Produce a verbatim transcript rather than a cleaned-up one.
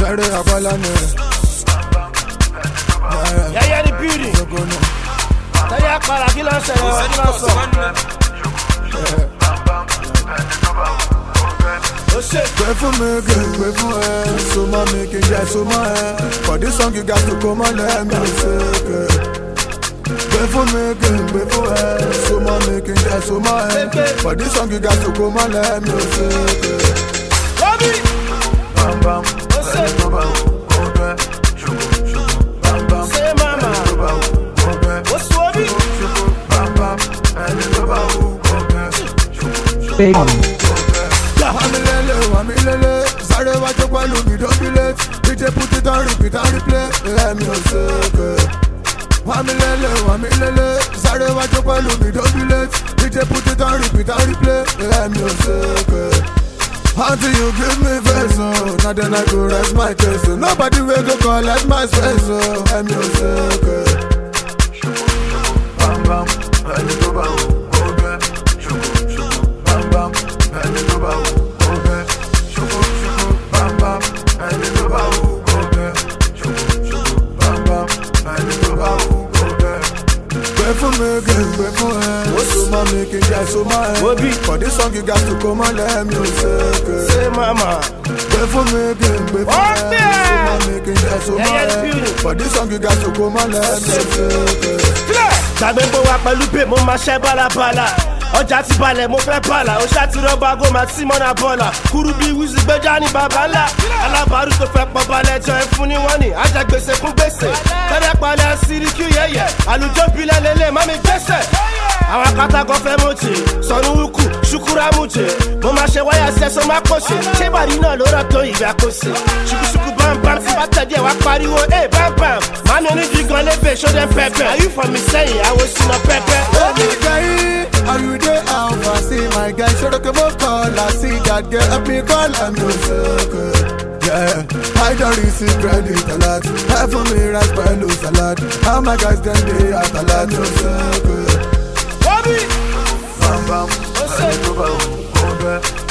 Very abalane. Yeah, yeah, the beauty. Tell you para kí ló ń ṣẹlẹ̀ kí ló ń sọ. Pray for me again, pray for her. So my making just so my hair. For this song you got to come and let me say. Pray for me again, pray for her. So my making just so my hair. For this song you got to come and let me say. Bam bam, bam bam, bam bam. Say mama, what's Wabi? Bam bam, Big. Wamilele, wamilele, sorry what you call me, don't be late. D J put it on repeat and replay, let me say. Wamilele, wamilele, sorry what you call me, don't be late. D J put it on repeat and replay, let me say. Until you give me face, oh, now then I go rest my case. Oh. Nobody will go collect my space, oh, let me say. Bam bam, and you go bam, okay. Bam bam, and you go bam. Pray for me again, pray for her. So my making just so my head. For this song you got to come and let me say. Say mama, pray for me again, pray for her. So my making just so my head. For this song you got to come and let me say. Tàgbé bó wa pẹ̀lú pé mo máa ṣẹ́ bálabàlà. Ọjà ti balẹ̀ mo fẹ́ bàlà. Ó ṣáà ti rọ́bà go máa tí mọ́nà bọ́là. Kúrú bí wíṣí gbẹ́jà ní bàbá ńlá. Alábàárù tó fẹ́ pọ̀ balẹ̀ jọ ẹ fún ni wọ́n ní. Ajá gbèsè fún gbèsè. Tẹ́lẹ̀ palẹ̀ síríkì yẹ̀yẹ̀. Àlùjọ bilẹ̀ lélẹ̀ má mi gbèsè. Àwọn akátagọ́ fẹ́ mọ̀jì. Sọ̀nù wúkú ṣukura mújì. Mo máa ṣe wáyà sí ẹ̀sọ́ máa kọ̀ṣe. Ṣé ìbàdí náà ló rọ̀ tó ìgbà kọ̀ṣe? Ṣùkúṣùkú bámbám tí bá tẹ̀dí ẹ̀ wá pariwo ẹ̀ bámbám. Má mi oníjì gan lébè ṣó dẹ́ pẹ́pẹ́. Are you from me sẹ́yìn? Àwọn sinà pẹ́pẹ́. Are you there? I see my guy, show the more call. I see that girl, up me call, I'm no circle. Yeah, I don't receive credit a lot. Half for me, rice, but lose a lot. How my guys then they at a lot, no circle. Bobby! Bam bam, bam bam, bam bam.